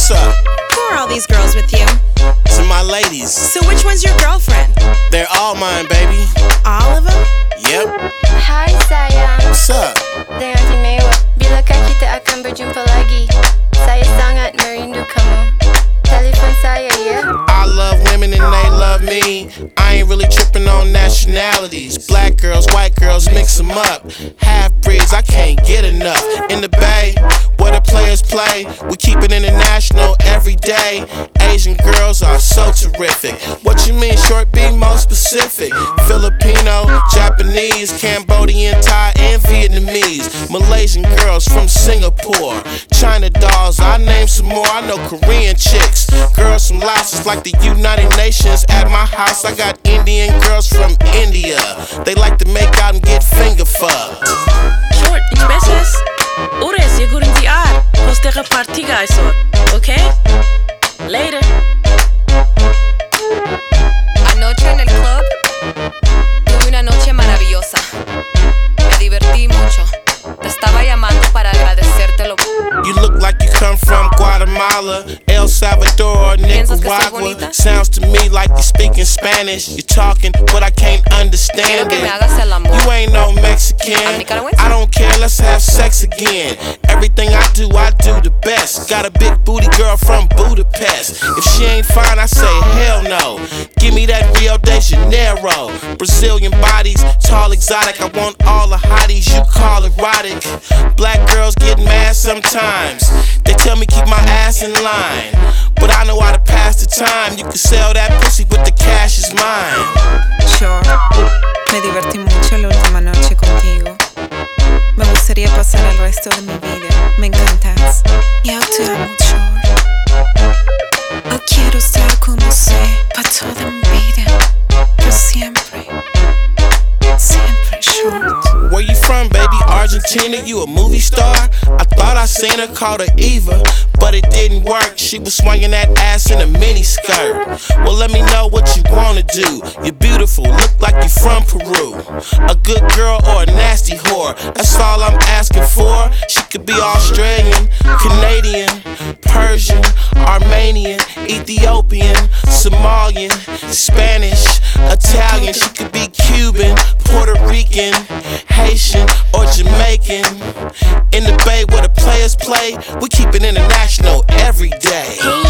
What's up? Who are all these girls with you? To my ladies. So which one's your girlfriend? They're all mine, baby. All of them? Yep. Hai sayang, What's up? dengan istimewa. Bilakah kita akan berjumpa lagi? Saya sangat merindu kamu. Telefon saya ya. I love women and they love me. I ain't really tripping on nationalities. Black girls, white girls, mix them up. Half breeds, I can't get enough. In the Bay, where the players play, we keep it international every day. Asian girls are so terrific. What you mean, short B, more specific? Filipino, Japanese, Cambodian, Thai, and Vietnamese. Malaysian girls from Singapore. China dolls, I name some more. I know Korean chicks. Girls from Laos, it's like the United Nations. At my house, I got Indian girls from India. They like to make out and get finger fucked. Short, ich besses. Ures, je gurin die ar. Hos tegen partiga isor. Okay? Later. Anoche en el club tuve una noche maravillosa. Me divertí mucho. Te estaba llamando para agradecértelo. You look like you come from Guatemala, El Salvador, or Nicaragua. Sounds to me like you're speaking Spanish. You're talking, but I can't understand it. You ain't no Mexican. I don't care, let's have sex again. Everything I do the best. Got a big booty girl from Budapest. If she ain't fine, I say hell no. Give me that Rio de Janeiro. Brazilian bodies, tall, exotic. I want all the hotties you call erotic. Black girls get mad sometimes. They tell me keep my ass in line, but I know how to pass the time. You can sell that pussy, but the cash is mine. Sure. Me divertí mucho la última noche contigo. Me gustaría pasar el resto de mi vida. Me encantas. Yo te amo, Short. Yo quiero estar con usted para toda mi vida. Por siempre. Siempre, Short. Where you from, baby? Argentina? You a movie star? I thought I seen her, called her Eva, but it didn't work. She was swinging that ass in a mini skirt. Well, let me know what you wanna do. You're beautiful, look like you from Peru. A good girl or a nasty whore, that's all I'm asking for. She could be Australian, Canadian, Persian, Armenian, Ethiopian, Somalian, Spanish, Italian. She could be Cuban, Puerto Rican, Haitian, or Jamaican. In the Bay where the players play, we keep it international every day.